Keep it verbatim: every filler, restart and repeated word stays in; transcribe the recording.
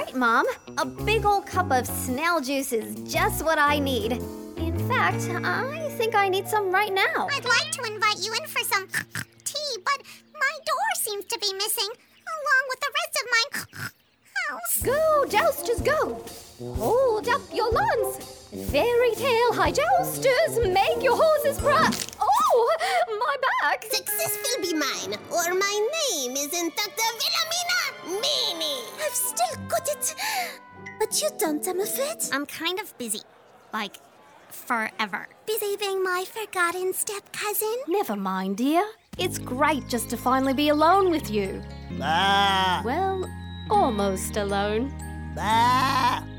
right, Mom. A big old cup of snail juice is just what I need. In fact, I think I need some right now. I'd like to invite you in for some tea, but my door seems to be missing, along with the rest of my house. Go, Jousters, go! Hold up your lawns! Fairy tale high jousters, make your horses proud! Oh, my back! Success will be mine, or my name isn't Doctor Wilhelmina Meanie. I've still got it. But you don't, I'm afraid. I'm kind of busy. Like, forever. Busy being my forgotten step-cousin? Never mind, dear. It's great just to finally be alone with you. Bah! Well, almost alone. Bah!